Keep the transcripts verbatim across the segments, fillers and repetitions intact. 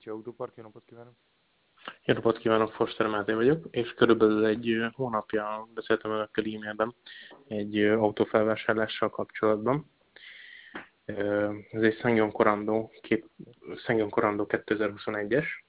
Ricsi Autópark, jó napot kívánok! Jó napot kívánok, Foster Máté vagyok, és körülbelül egy ö, hónapja beszéltem önökkel e-mailben egy ö, autófelvásárlással kapcsolatban. Ö, Ez egy Sangyong Corando, két, Sangyong Corando kétezer-huszonegyes,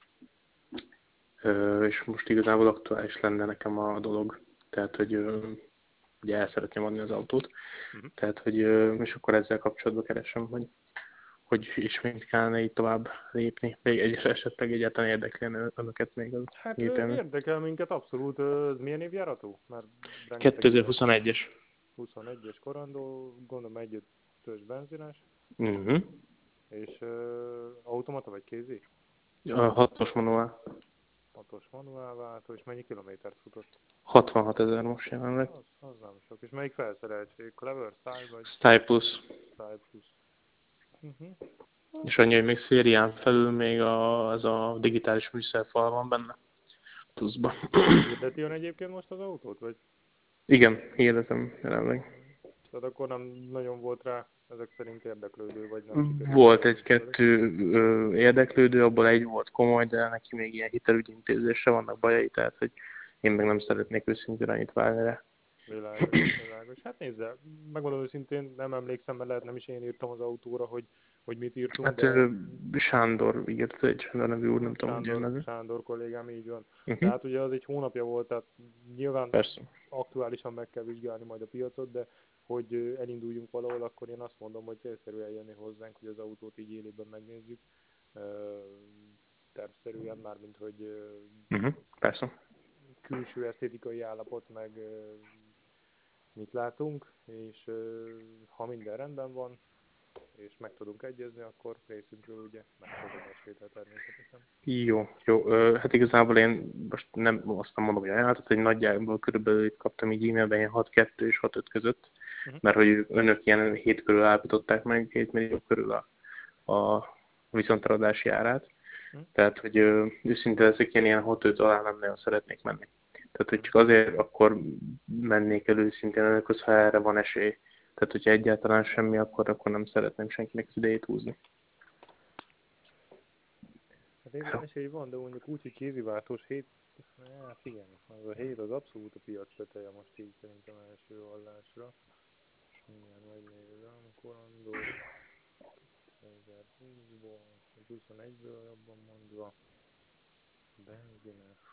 Ö, és most igazából aktuális lenne nekem a dolog, tehát hogy ö, ugye el szeretném adni az autót, Uh-huh. tehát hogy, ö, és akkor ezzel kapcsolatban keresem, hogy hogy ismét kellene így tovább lépni, még egy, esetleg egyáltalán érdeklene önöket még az Hát ö, gépjármű. érdekel minket abszolút, ö, ez milyen évjáratú? Mert rengeteg ilyen kétezer-huszonegyes. huszonegyes korandó, gondolom egy ötös benzines, Uh-huh. és ö, automata vagy kézi? A hatos manuál. hatos manuálváltó, és mennyi kilométert futott? hatvanhat ezer most jelenleg. Az, az nem sok. És melyik felszereltség? Clever, Style vagy Style Plus. Style Plus? Uh-huh. És annyi, hogy még szérián felül még a, az a digitális műszerfal van benne. Pluszban. Hirdeti ön egyébként most az autót, vagy? Igen, hirdetem jelenleg. Uh-huh. Tehát akkor nem nagyon volt rá ezek szerint érdeklődő, vagy nem sikerült Volt bejelenteni velük? egy-kettő ö, érdeklődő, abból egy volt komoly, de neki még ilyen hitelügyintézésre vannak bajai, tehát hogy én meg nem szeretnék őszintén annyit válni rá. Világos, világos. Hát nézze, megmondom őszintén, nem emlékszem, mert lehet nem is én írtam az autóra, hogy, hogy mit írtunk, Hát de ö, Sándor írt, egy Sándor nevű úr, nem hát tudom, hogy jön Sándor, neve. Sándor kollégám így van. De Uh-huh. hát ugye az egy hónapja volt, tehát nyilván Persze. aktuálisan meg kell vizsgálni majd a piacot, de hogy ö, elinduljunk valahol, akkor én azt mondom, hogy célszerű eljönni hozzánk, hogy az autót így élőben megnézzük. Ö, Tervszerűen, mármint hogy ö, Uh-huh. Persze. külső esztétikai állapot, meg ö, mit látunk, és ö, ha minden rendben van, és meg tudunk egyezni, akkor részünkről ugye megszab a mesvétel természetesen. Jó, jó. Ö, Hát igazából én most nem azt nem mondom, hogy ajánlatot, hogy nagyjából körülbelül itt kaptam így e-mailben ilyen hat kettő és hat öt között, Uh-huh. mert hogy önök ilyen hét körül állapították meg, hét millió körül a, a viszontaradási árát. Uh-huh. Tehát, hogy ö, őszinte ezek ilyen, ilyen hat öt alá nem nagyon szeretnék menni. Tehát, hogy Uh-huh. csak azért akkor mennék el őszintén önökhöz, ha erre van esély. Tehát, hogyha egyáltalán semmi, akkor, akkor nem szeretném senkinek az idejét húzni. Hát igen, esély van, de mondjuk úgy, hogy kéziváltós hét, hát igen, az a hét az abszolút a piac teteje most így szerintem első hallásra. Mindjárt megnézem, Corando kétezer-húszból, vagy huszonegyből jobban mondva, benzines.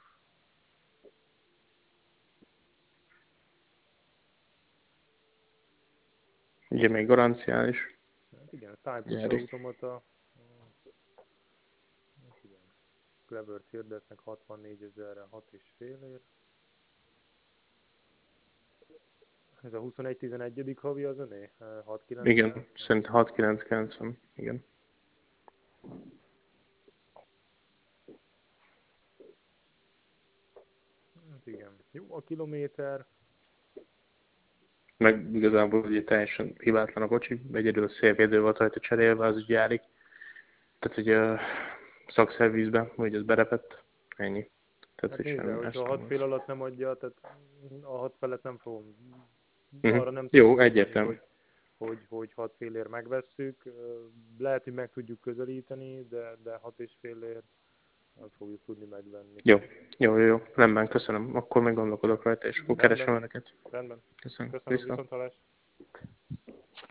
Ugye még garanciális Hát igen, Style Plus gyári. automata, hát igen, Clevert hirdetnek hatvannégy ezerre hat és fél ér. Ez a huszonegy tizenegy. havi az öné? Igen, hat kilencszáz? szerintem hat kilenc kilencven. Igen. Hát igen. Jó a kilométer. Meg igazából ugye teljesen hibátlan a kocsi, egyedül a szélvédő volt rajta cserélve, az gyári. Tehát ugye a szakszervizben, hogy ez berepett, ennyi. Tehát, Hát hogy nézze, semmi hogyha más a nem hat fél volt. alatt nem adja, tehát a hat felett nem fogom, Uh-huh. arra nem tudok Jó, mondani, egyértelmű. hogy, hogy, hogy hat félért megvesszük. Lehet, hogy meg tudjuk közelíteni, de, de hat és félért nem fogjuk tudni megvenni. Jó, jó, jó, jó. Rendben, köszönöm. Akkor még gondolkodok rajta, és akkor keresem Rendben, önöket. rendben. Köszönöm. Köszönöm, Viszont. viszonthallásra.